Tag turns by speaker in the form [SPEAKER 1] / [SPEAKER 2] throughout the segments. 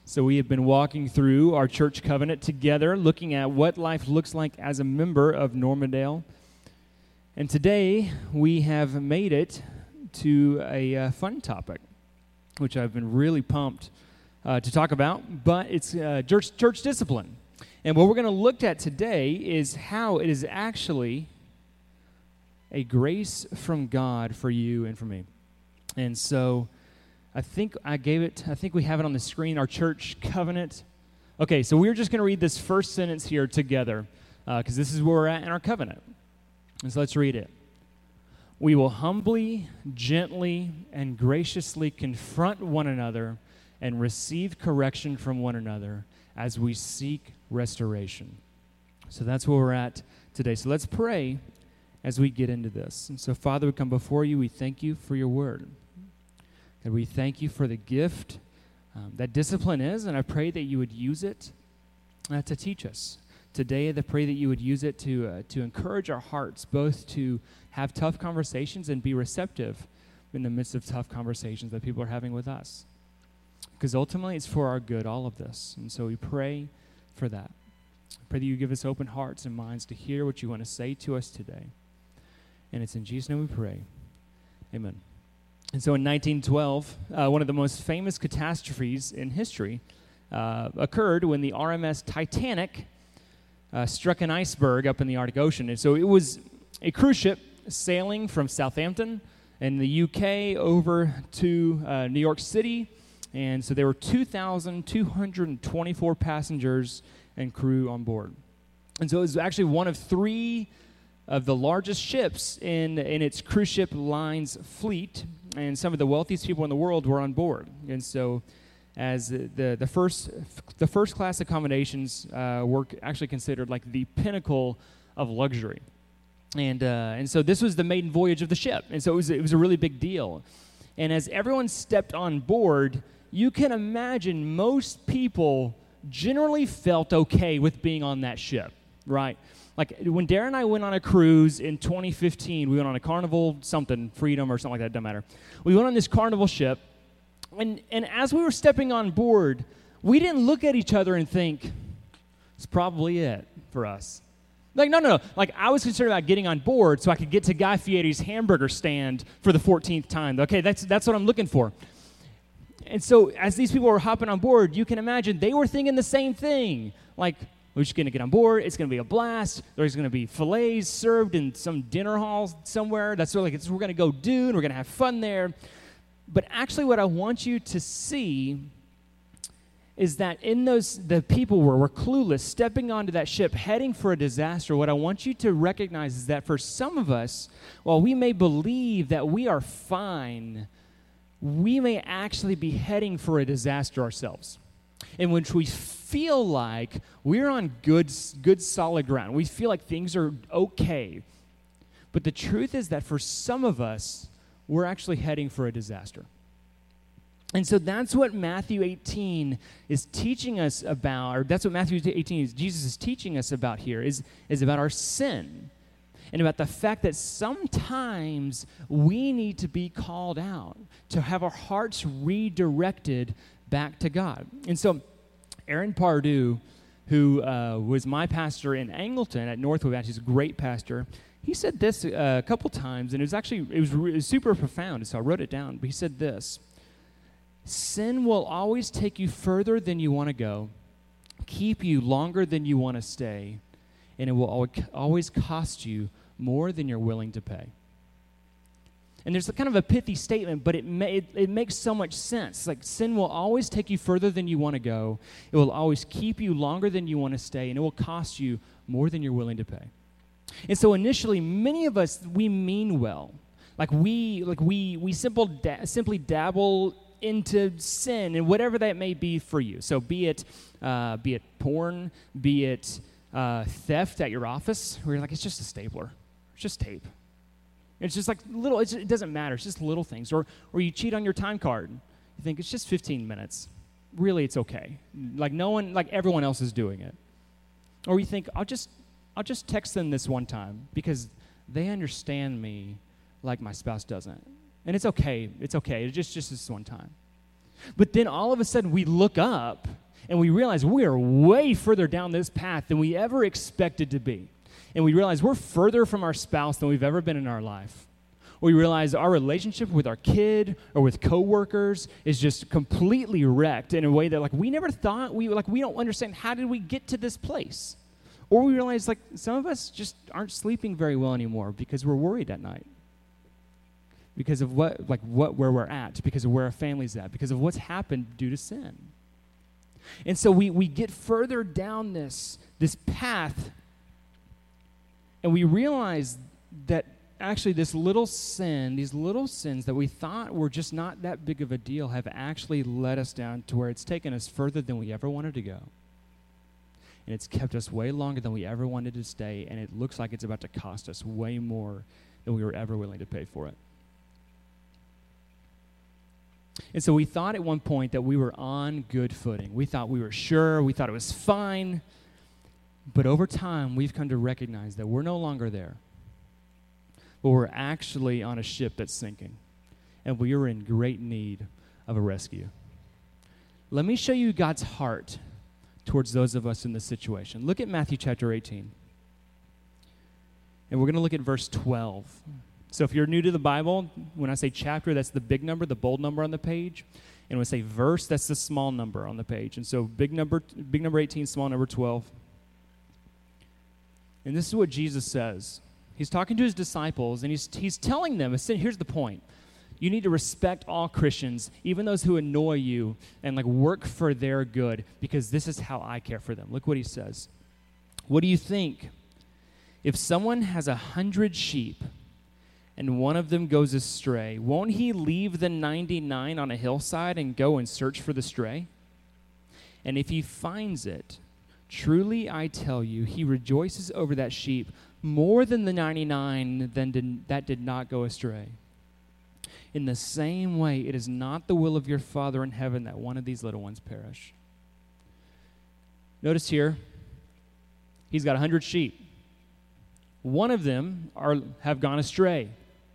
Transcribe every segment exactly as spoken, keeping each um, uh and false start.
[SPEAKER 1] So we have been walking through our church covenant together, looking at what life looks like as a member of Normandale. And today we have made it to a uh, fun topic, which I've been really pumped uh, to talk about, but it's uh, church, church discipline. And what we're going to look at today is how it is actually a grace from God for you and for me. And so I think I gave it, I think we have it on the screen, our church covenant. Okay, so we're just going to read this first sentence here together, because uh, this is where we're at in our covenant. And so let's read it. We will humbly, gently, and graciously confront one another and receive correction from one another as we seek restoration. So that's where we're at today. So let's pray as we get into this. And so, Father, we come before you. We thank you for your word. And we thank you for the gift um, that discipline is, and I pray that you would use it uh, to teach us. Today, I pray that you would use it to uh, to encourage our hearts, both to have tough conversations and be receptive in the midst of tough conversations that people are having with us. Because ultimately, it's for our good, all of this. And so we pray for that. I pray that you give us open hearts and minds to hear what you want to say to us today. And it's in Jesus' name we pray. Amen. And so in nineteen twelve, uh, one of the most famous catastrophes in history uh, occurred when the R M S Titanic uh, struck an iceberg up in the Arctic Ocean. And so it was a cruise ship sailing from Southampton in the U K over to uh, New York City. And so there were two thousand two hundred twenty-four passengers and crew on board. And so it was actually one of three of the largest ships in, in its cruise ship line's fleet, and some of the wealthiest people in the world were on board. And so as the the, the first the first class accommodations uh, were actually considered like the pinnacle of luxury. And uh, and so this was the maiden voyage of the ship. And so it was it was a really big deal. And as everyone stepped on board, you can imagine most people generally felt okay with being on that ship, right? Like when Darren and I went on a cruise in twenty fifteen, we went on a Carnival something, Freedom or something like that, doesn't matter. We went on this Carnival ship, and, and as we were stepping on board, we didn't look at each other and think, it's probably it for us. Like, no, no, no. Like, I was concerned about getting on board so I could get to Guy Fieri's hamburger stand for the fourteenth time. Okay, that's that's what I'm looking for. And so as these people were hopping on board, you can imagine they were thinking the same thing. Like, we're just going to get on board. It's going to be a blast. There's going to be fillets served in some dinner hall somewhere. That's what, like, it's, we're going to go do, and we're going to have fun there. But actually what I want you to see is that in those, the people were, were clueless, stepping onto that ship, heading for a disaster. What I want you to recognize is that for some of us, while we may believe that we are fine, we may actually be heading for a disaster ourselves, in which we feel like we're on good, good solid ground. We feel like things are okay. But the truth is that for some of us, we're actually heading for a disaster. And so that's what Matthew eighteen is teaching us about, or that's what Matthew eighteen is, Jesus is teaching us about here, is, is about our sin. And about the fact that sometimes we need to be called out, to have our hearts redirected back to God. And so Aaron Pardue, who uh, was my pastor in Angleton at Northwood Baptist, he's a great pastor, he said this uh, a couple times, and it was actually, it was, re- it was super profound, so I wrote it down. But he said this: sin will always take you further than you want to go, keep you longer than you want to stay, and it will always cost you more than you're willing to pay. And there's a kind of a pithy statement, but it, ma- it it makes so much sense. Like, sin will always take you further than you want to go. It will always keep you longer than you want to stay, and it will cost you more than you're willing to pay. And so initially, many of us, we mean well. Like we like we we simple da- simply dabble into sin, and whatever that may be for you. So be it uh, be it porn, be it uh, theft at your office, where you're like, it's just a stapler, it's just tape. It's just like little, it's, it doesn't matter. It's just little things. Or or you cheat on your time card. You think it's just fifteen minutes. Really, it's okay. Like no one, like everyone else is doing it. Or you think, I'll just, I'll just text them this one time because they understand me like my spouse doesn't. And it's okay. It's okay. It's just, just this one time. But then all of a sudden we look up And we realize we are way further down this path than we ever expected to be. And we realize we're further from our spouse than we've ever been in our life. We realize our relationship with our kid or with coworkers is just completely wrecked in a way that like we never thought, we like we don't understand how did we get to this place. Or we realize like some of us just aren't sleeping very well anymore because we're worried at night. Because of what like what where we're at, because of where our family's at, because of what's happened due to sin. And so we we get further down this this path and we realize that actually this little sin, these little sins that we thought were just not that big of a deal have actually led us down to where it's taken us further than we ever wanted to go. And it's kept us way longer than we ever wanted to stay, and it looks like it's about to cost us way more than we were ever willing to pay for it. And so we thought at one point that we were on good footing. We thought we were sure, we thought it was fine, but over time we've come to recognize that we're no longer there. But we're actually on a ship that's sinking, and we are in great need of a rescue. Let me show you God's heart towards those of us in this situation. Look at Matthew chapter eighteen, and we're going to look at verse twelve. So if you're new to the Bible, when I say chapter, that's the big number, the bold number on the page, and when I say verse, that's the small number on the page. And so big number, big number eighteen, small number twelve. And this is what Jesus says. He's talking to his disciples, and he's he's telling them, here's the point. You need to respect all Christians, even those who annoy you, and like work for their good, because this is how I care for them. Look what he says. What do you think? If someone has a hundred sheep, and one of them goes astray, won't he leave the ninety-nine on a hillside and go and search for the stray? And if he finds it, truly I tell you, he rejoices over that sheep more than the ninety-nine than did, that did not go astray. In the same way, it is not the will of your Father in heaven that one of these little ones perish. Notice here, he's got a hundred sheep. One of them are have gone astray.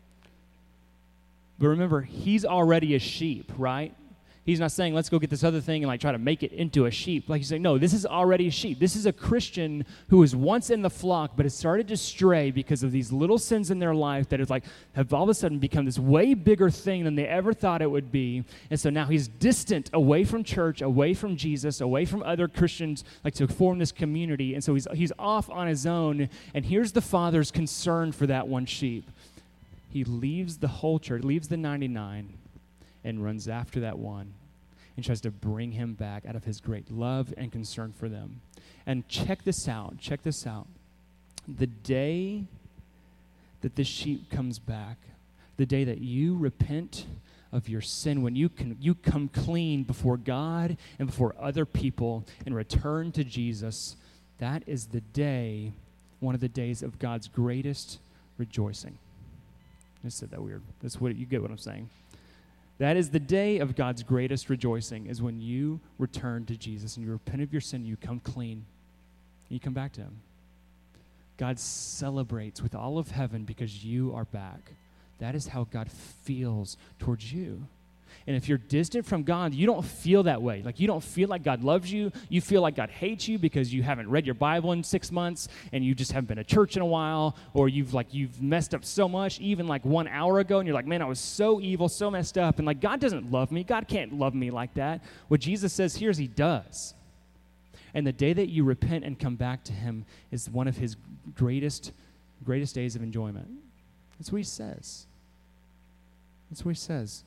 [SPEAKER 1] But remember, he's already a sheep, right? He's not saying, let's go get this other thing and like try to make it into a sheep. Like he's saying, no, this is already a sheep. This is a Christian who was once in the flock, but has started to stray because of these little sins in their life that is like have all of a sudden become this way bigger thing than they ever thought it would be. And so now he's distant, away from church, away from Jesus, away from other Christians, like to form this community. And so he's he's off on his own. And here's the Father's concern for that one sheep. He leaves the whole church, leaves the ninety-nine, and runs after that one and tries to bring him back out of his great love and concern for them. And check this out, check this out. The day that this sheep comes back, the day that you repent of your sin, when you can you come clean before God and before other people and return to Jesus, that is the day, one of the days of God's greatest rejoicing. I said that weird. That's what you get what I'm saying. That is the day of God's greatest rejoicing, is when you return to Jesus and you repent of your sin, you come clean, and you come back to him. God celebrates with all of heaven because you are back. That is how God feels towards you. And if you're distant from God, you don't feel that way. Like you don't feel like God loves you. You feel like God hates you because you haven't read your Bible in six months and you just haven't been to church in a while, or you've like you've messed up so much even like one hour ago and you're like, man, I was so evil, so messed up, and like God doesn't love me. God can't love me like that. What Jesus says here is he does. And the day that you repent and come back to him is one of his greatest, greatest days of enjoyment. That's what he says. That's what he says.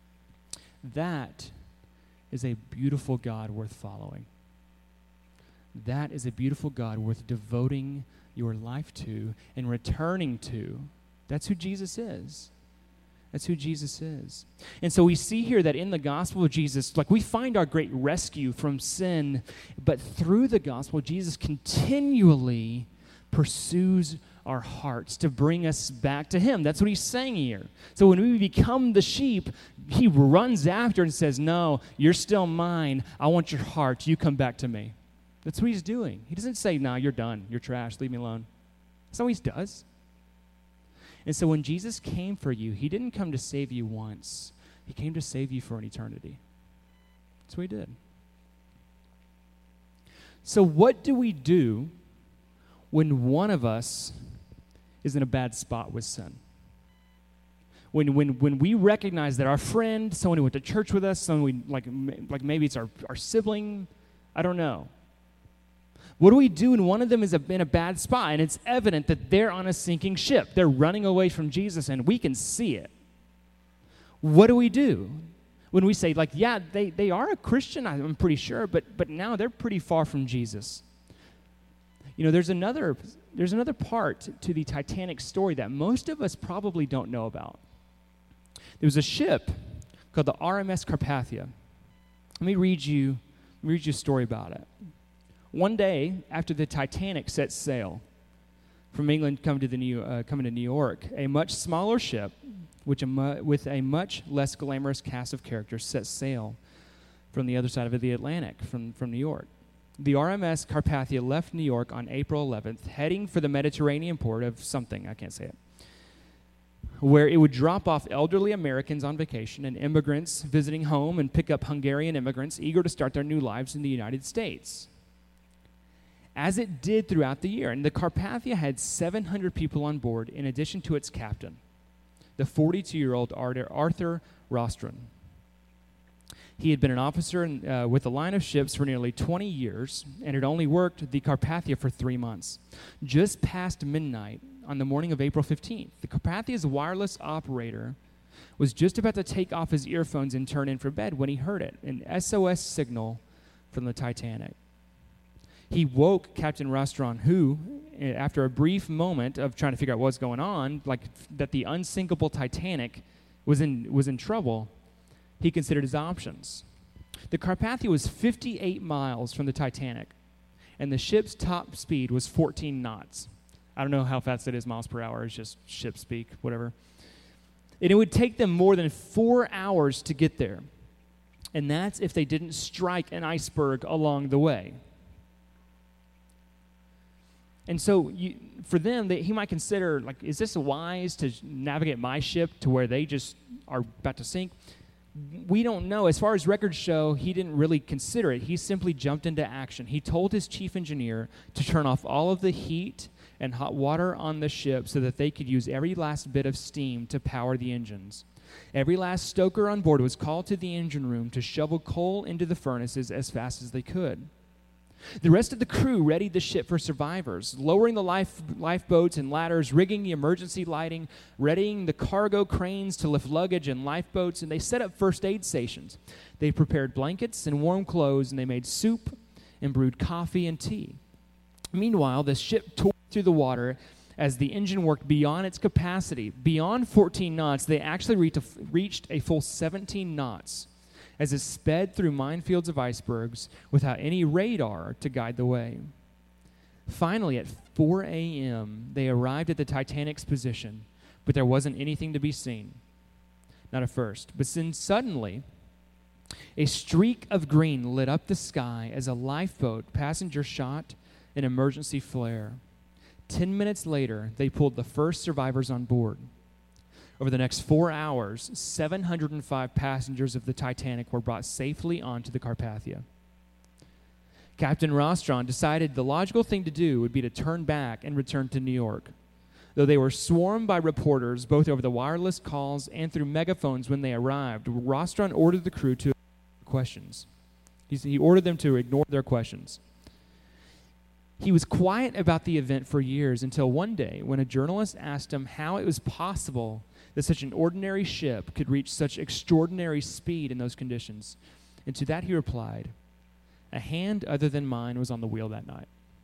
[SPEAKER 1] That is a beautiful God worth following. That is a beautiful God worth devoting your life to and returning to. That's who Jesus is. That's who Jesus is. And so we see here that in the gospel of Jesus, like we find our great rescue from sin, but through the gospel, Jesus continually pursues our hearts to bring us back to him. That's what he's saying here. So when we become the sheep, he runs after and says, no, you're still mine. I want your heart. You come back to me. That's what he's doing. He doesn't say, no, you're done. You're trash. Leave me alone. That's not what he does. And so when Jesus came for you, he didn't come to save you once. He came to save you for an eternity. That's what he did. So what do we do when one of us is in a bad spot with sin? When when when we recognize that our friend, someone who went to church with us, someone we like like maybe it's our, our sibling, I don't know. What do we do when one of them is a, in a bad spot and it's evident that they're on a sinking ship? They're running away from Jesus and we can see it. What do we do? When we say, like, yeah, they, they are a Christian, I'm pretty sure, but but now they're pretty far from Jesus. You know, there's another there's another part to the Titanic story that most of us probably don't know about. There was a ship called the R M S Carpathia. Let me read you, let me read you a story about it. One day, after the Titanic set sail from England coming to, the New, uh, coming to New York, a much smaller ship which a mu- with a much less glamorous cast of characters set sail from the other side of the Atlantic, from, from New York. The R M S Carpathia left New York on April eleventh, heading for the Mediterranean port of something, I can't say it, where it would drop off elderly Americans on vacation and immigrants visiting home and pick up Hungarian immigrants eager to start their new lives in the United States, as it did throughout the year. And the Carpathia had seven hundred people on board in addition to its captain, the forty-two-year-old Arthur Rostron. He had been an officer in, uh, with a line of ships for nearly twenty years and had only worked the Carpathia for three months. Just past midnight on the morning of April fifteenth, the Carpathia's wireless operator was just about to take off his earphones and turn in for bed when he heard it, an S O S signal from the Titanic. He woke Captain Rostron, who, after a brief moment of trying to figure out what's going on, like that the unsinkable Titanic was in was in trouble, he considered his options. The Carpathia was fifty-eight miles from the Titanic, and the ship's top speed was fourteen knots. I don't know how fast it is miles per hour. It's just ship speak, whatever. And it would take them more than four hours to get there. And that's if they didn't strike an iceberg along the way. And so you, for them, they, he might consider, like, is this wise to navigate my ship to where they just are about to sink? We don't know. As far as records show, he didn't really consider it. He simply jumped into action. He told his chief engineer to turn off all of the heat and hot water on the ship so that they could use every last bit of steam to power the engines. Every last stoker on board was called to the engine room to shovel coal into the furnaces as fast as they could. The rest of the crew readied the ship for survivors, lowering the life, lifeboats and ladders, rigging the emergency lighting, readying the cargo cranes to lift luggage and lifeboats, and they set up first aid stations. They prepared blankets and warm clothes, and they made soup and brewed coffee and tea. Meanwhile, the ship tore through the water as the engine worked beyond its capacity. Beyond fourteen knots, they actually reached a, reached a full seventeen knots as it sped through minefields of icebergs without any radar to guide the way. Finally, at four a.m., they arrived at the Titanic's position, but there wasn't anything to be seen. Not at first. But then suddenly, a streak of green lit up the sky as a lifeboat passenger shot an emergency flare. Ten minutes later, they pulled the first survivors on board. Over the next four hours, seven hundred five passengers of the Titanic were brought safely onto the Carpathia. Captain Rostron decided the logical thing to do would be to turn back and return to New York. Though they were swarmed by reporters, both over the wireless calls and through megaphones when they arrived, Rostron ordered the crew to ignore questions. He ordered them to ignore their questions. He was quiet about the event for years until one day when a journalist asked him how it was possible that such an ordinary ship could reach such extraordinary speed in those conditions. And to that he replied, "A hand other than mine was on the wheel that night."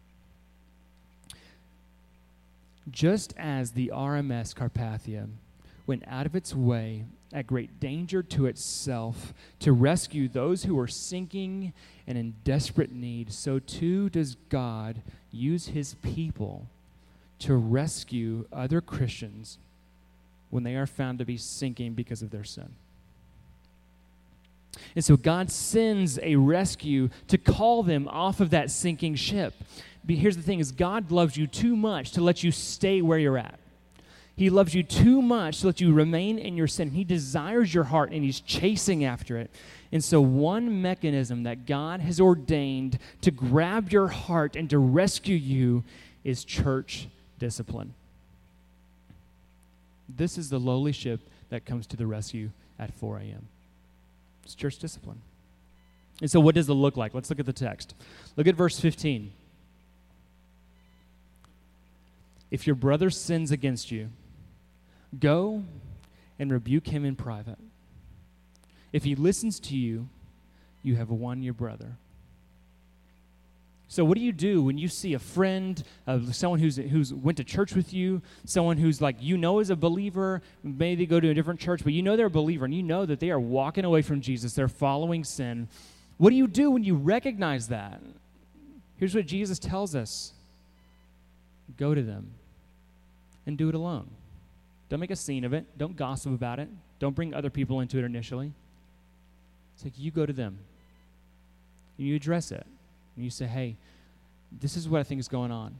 [SPEAKER 1] Just as the R M S Carpathia went out of its way at great danger to itself to rescue those who were sinking and in desperate need, so too does God use his people to rescue other Christians when they are found to be sinking because of their sin. And so God sends a rescue to call them off of that sinking ship. But here's the thing, is God loves you too much to let you stay where you're at. He loves you too much to let you remain in your sin. He desires your heart, and he's chasing after it. And so one mechanism that God has ordained to grab your heart and to rescue you is church discipline. This is the lowly ship that comes to the rescue at four a.m. It's church discipline. And so what does it look like? Let's look at the text. Look at verse fifteen. If your brother sins against you, go and rebuke him in private. If he listens to you, you have won your brother. So what do you do when you see a friend, uh, someone who's who's went to church with you, someone who's like you know is a believer, maybe they go to a different church, but you know they're a believer and you know that they are walking away from Jesus, they're following sin. What do you do when you recognize that? Here's what Jesus tells us. Go to them and do it alone. Don't make a scene of it. Don't gossip about it. Don't bring other people into it initially. It's like you go to them and you address it. And you say, hey, this is what I think is going on.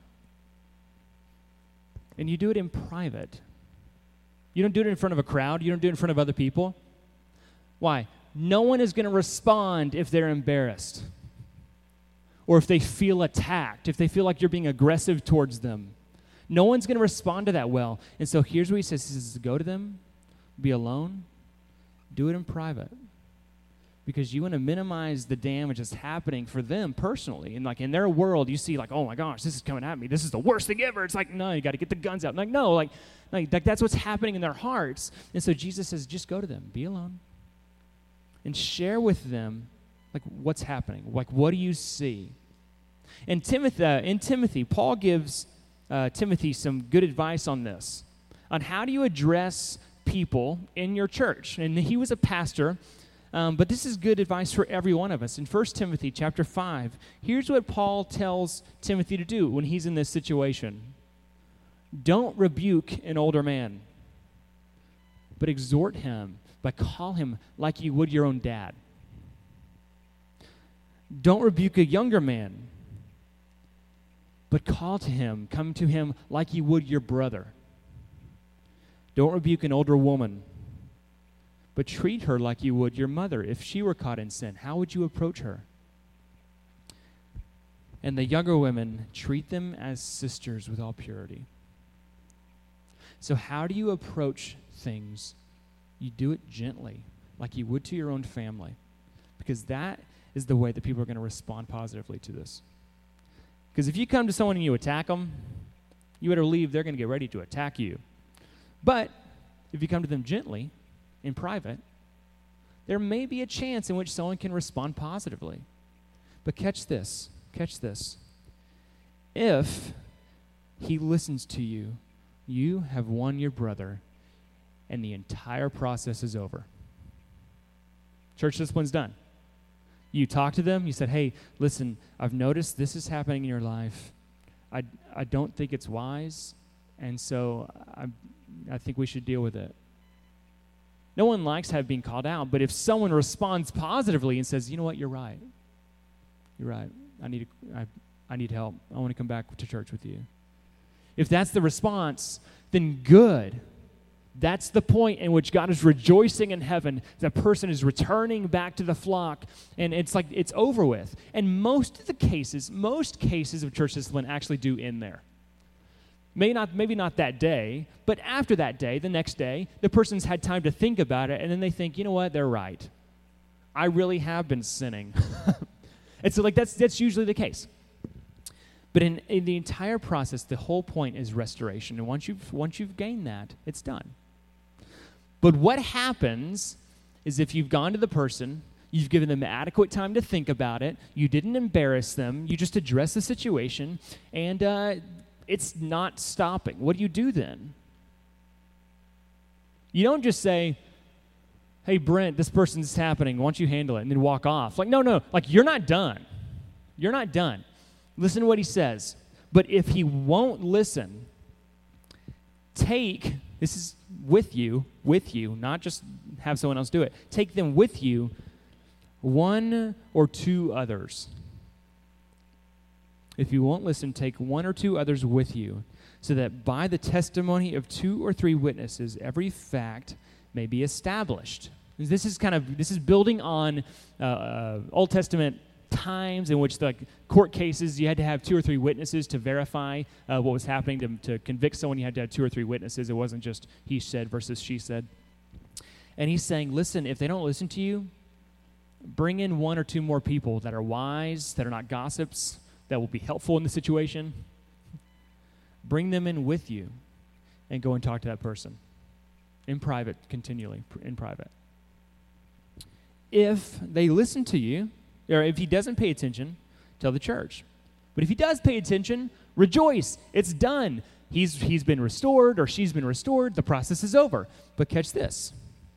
[SPEAKER 1] And you do it in private. You don't do it in front of a crowd. You don't do it in front of other people. Why? No one is going to respond if they're embarrassed or if they feel attacked, if they feel like you're being aggressive towards them. No one's going to respond to that well. And so here's what he says. He says, go to them, be alone, do it in private. Because you want to minimize the damage that's happening for them personally. And like in their world, you see like, oh my gosh, this is coming at me. This is the worst thing ever. It's like, no, you got to get the guns out. And like, no, like, like that's what's happening in their hearts. And so Jesus says, just go to them, be alone, and share with them like what's happening. Like, what do you see? And Timothy, uh, in Timothy, Paul gives uh, Timothy some good advice on this, on how do you address people in your church. And he was a pastor. Um, but this is good advice for every one of us. In First Timothy chapter five, here's what Paul tells Timothy to do when he's in this situation. Don't rebuke an older man, but exhort him, but call him like you would your own dad. Don't rebuke a younger man, but call to him, come to him like you would your brother. Don't rebuke an older woman, but treat her like you would your mother. If she were caught in sin, how would you approach her? And the younger women, treat them as sisters with all purity. So how do you approach things? You do it gently, like you would to your own family, because that is the way that people are going to respond positively to this. Because if you come to someone and you attack them, you better believe they're going to get ready to attack you. But if you come to them gently, in private, there may be a chance in which someone can respond positively. But catch this, catch this. If he listens to you, you have won your brother, and the entire process is over. Church discipline's done. You talk to them, you said, hey, listen, I've noticed this is happening in your life. I, I don't think it's wise, and so I, I think we should deal with it. No one likes having being called out, but if someone responds positively and says, you know what, you're right. You're right. I need I, I need help. I want to come back to church with you. If that's the response, then good. That's the point in which God is rejoicing in heaven. That person is returning back to the flock, and it's like it's over with. And most of the cases, most cases of church discipline actually do end there. Maybe not, maybe not that day, but after that day, the next day, the person's had time to think about it, and then they think, you know what, they're right. I really have been sinning. And so like that's that's usually the case. But in, in the entire process, the whole point is restoration. And once you've once you've gained that, it's done. But what happens is if you've gone to the person, you've given them adequate time to think about it, you didn't embarrass them, you just addressed the situation, and uh, it's not stopping. What do you do then? You don't just say, hey, Brent, this person's happening. Why don't you handle it? And then walk off. Like, no, no. Like, you're not done. You're not done. Listen to what he says. But if he won't listen, take, this is with you, with you, not just have someone else do it. Take them with you, one or two others. If you won't listen, take one or two others with you, so that by the testimony of two or three witnesses, every fact may be established. This is kind of, this is building on uh, uh, Old Testament times in which the like, court cases, you had to have two or three witnesses to verify uh, what was happening. To, to convict someone, you had to have two or three witnesses. It wasn't just he said versus she said. And he's saying, listen, if they don't listen to you, bring in one or two more people that are wise, that are not gossips, that will be helpful in the situation. Bring them in with you and go and talk to that person in private, continually, in private. If they listen to you, or if he doesn't pay attention, tell the church. But if he does pay attention, rejoice. It's done. He's, he's been restored, or she's been restored. The process is over. But catch this.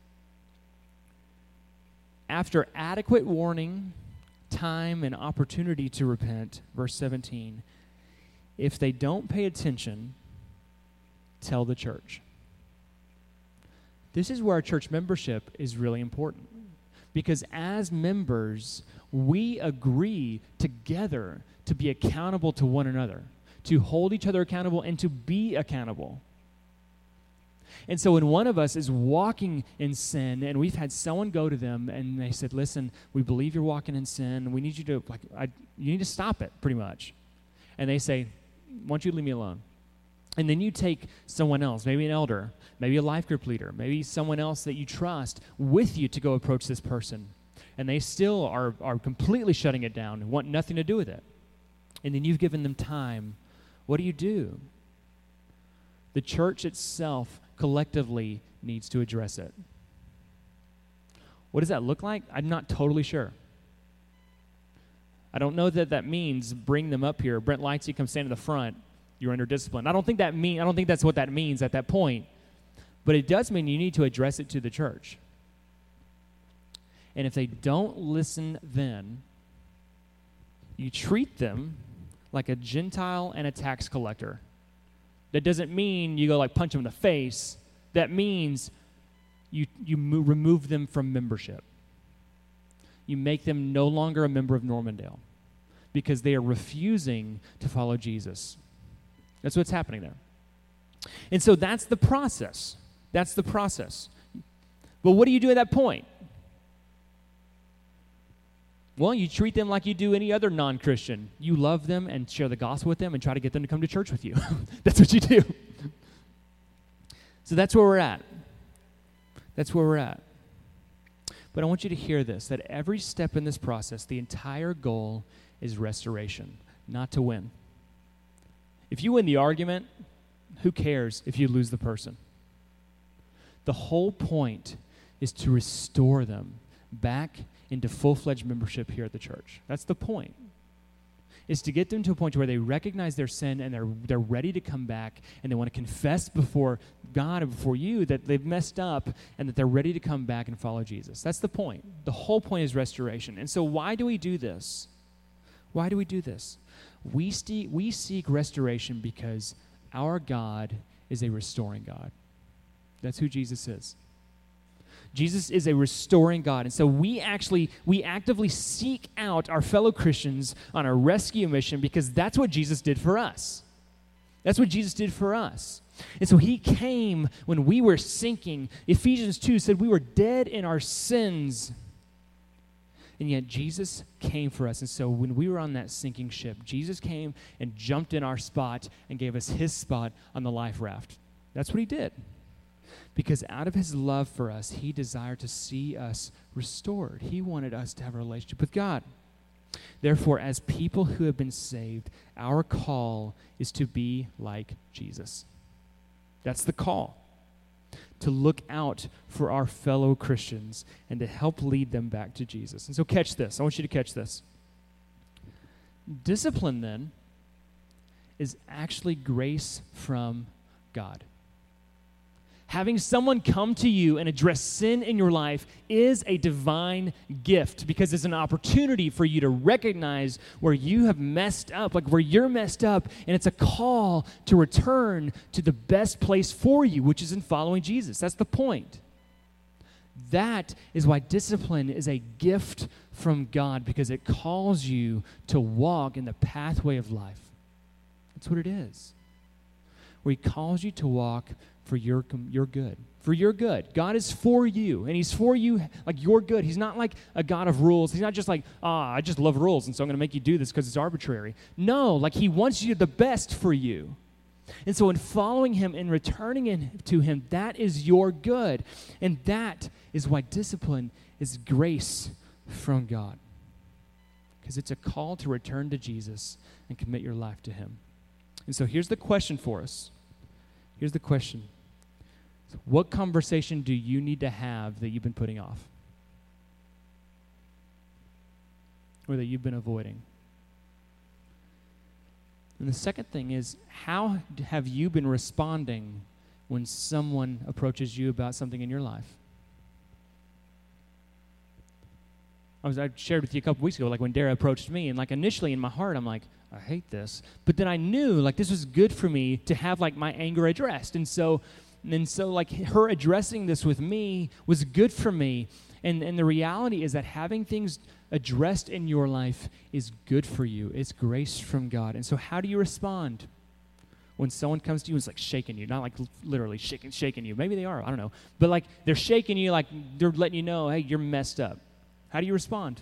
[SPEAKER 1] After adequate warning, time, and opportunity to repent, verse seventeen, if they don't pay attention, tell the church. This is where our church membership is really important. Because as members, we agree together to be accountable to one another, to hold each other accountable and to be accountable. And so when one of us is walking in sin and we've had someone go to them and they said, listen, we believe you're walking in sin. We need you to, like, I, you need to stop it, pretty much. And they say, why don't you leave me alone? And then you take someone else, maybe an elder, maybe a life group leader, maybe someone else that you trust with you to go approach this person. And they still are, are completely shutting it down and want nothing to do with it. And then you've given them time. What do you do? The church itself collectively needs to address it. What does that look like? I'm not totally sure. I don't know that that means bring them up here. Brent Lightsey, come stand in the front. You're under discipline. I don't think that mean. I don't think that's what that means at that point. But it does mean you need to address it to the church. And if they don't listen then, you treat them like a Gentile and a tax collector. That doesn't mean you go like punch them in the face. That means you, you mo- remove them from membership. You make them no longer a member of Normandale because they are refusing to follow Jesus. That's what's happening there. And so that's the process. That's the process. But what do you do at that point? Well, you treat them like you do any other non-Christian. You love them and share the gospel with them and try to get them to come to church with you. That's what you do. So that's where we're at. That's where we're at. But I want you to hear this, that every step in this process, the entire goal is restoration, not to win. If you win the argument, who cares if you lose the person? The whole point is to restore them back into full-fledged membership here at the church. That's the point. Is to get them to a point where they recognize their sin and they're they're ready to come back and they want to confess before God and before you that they've messed up and that they're ready to come back and follow Jesus. That's the point. The whole point is restoration. And so why do we do this? Why do we do this? We, st- we seek restoration because our God is a restoring God. That's who Jesus is. Jesus is a restoring God. And so we actually, we actively seek out our fellow Christians on a rescue mission because that's what Jesus did for us. That's what Jesus did for us. And so he came when we were sinking. Ephesians two said we were dead in our sins. And yet Jesus came for us. And so when we were on that sinking ship, Jesus came and jumped in our spot and gave us his spot on the life raft. That's what he did. Because out of his love for us, he desired to see us restored. He wanted us to have a relationship with God. Therefore, as people who have been saved, our call is to be like Jesus. That's the call. To look out for our fellow Christians and to help lead them back to Jesus. And so catch this. I want you to catch this. Discipline, then, is actually grace from God. Having someone come to you and address sin in your life is a divine gift because it's an opportunity for you to recognize where you have messed up, like where you're messed up, and it's a call to return to the best place for you, which is in following Jesus. That's the point. That is why discipline is a gift from God because it calls you to walk in the pathway of life. That's what it is. where he calls you to walk for your, your good. For your good. God is for you, and he's for you like your good. He's not like a God of rules. He's not just like, ah, I just love rules, and so I'm going to make you do this because it's arbitrary. No, like he wants you the best for you. And so in following him and returning in to him, that is your good. And that is why discipline is grace from God. Because it's a call to return to Jesus and commit your life to him. And so here's the question for us. Here's the question. What conversation do you need to have that you've been putting off? Or that you've been avoiding? And the second thing is, how have you been responding when someone approaches you about something in your life? I was I shared with you a couple weeks ago, like when Dara approached me, and like initially in my heart, I'm like, I hate this. But then I knew like this was good for me to have like my anger addressed. And so and so like her addressing this with me was good for me. And and the reality is that having things addressed in your life is good for you. It's grace from God. And so how do you respond when someone comes to you and is like shaking you? Not like literally shaking, shaking you. Maybe they are, I don't know. But like they're shaking you, like they're letting you know, hey, you're messed up. How do you respond?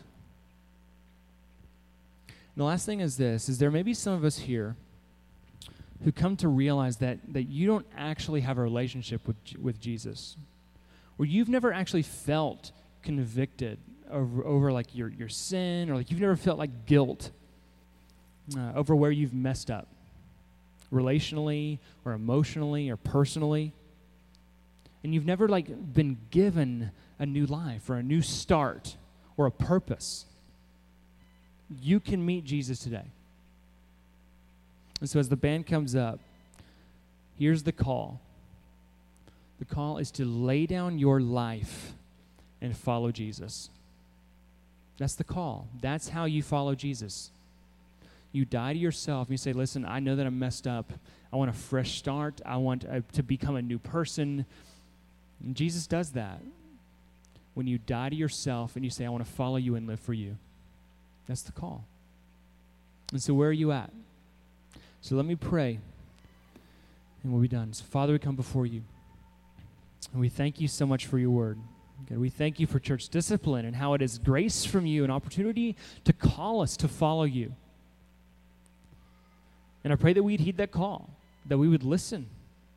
[SPEAKER 1] And the last thing is this, is there may be some of us here who come to realize that, that you don't actually have a relationship with, with Jesus, or you've never actually felt convicted over, over like your, your sin, or like you've never felt like guilt uh, over where you've messed up, relationally or emotionally or personally, and you've never like been given a new life or a new start or a purpose. You can meet Jesus today. And so as the band comes up, here's the call. The call is to lay down your life and follow Jesus. That's the call. That's how you follow Jesus. You die to yourself and you say, listen, I know that I'm messed up. I want a fresh start. I want uh, to become a new person. And Jesus does that. When you die to yourself and you say, I want to follow you and live for you. That's the call. And so where are you at? So let me pray, and we'll be done. So Father, we come before you, and we thank you so much for your word. God, we thank you for church discipline and how it is grace from you, an opportunity to call us to follow you. And I pray that we'd heed that call, that we would listen,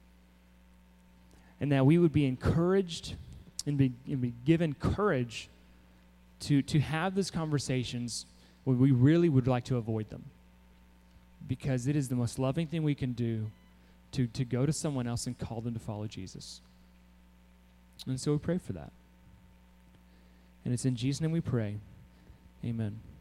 [SPEAKER 1] and that we would be encouraged and be, and be given courage to, to have these conversations when we really would like to avoid them. Because it is the most loving thing we can do to, to go to someone else and call them to follow Jesus. And so we pray for that. And it's in Jesus' name we pray. Amen.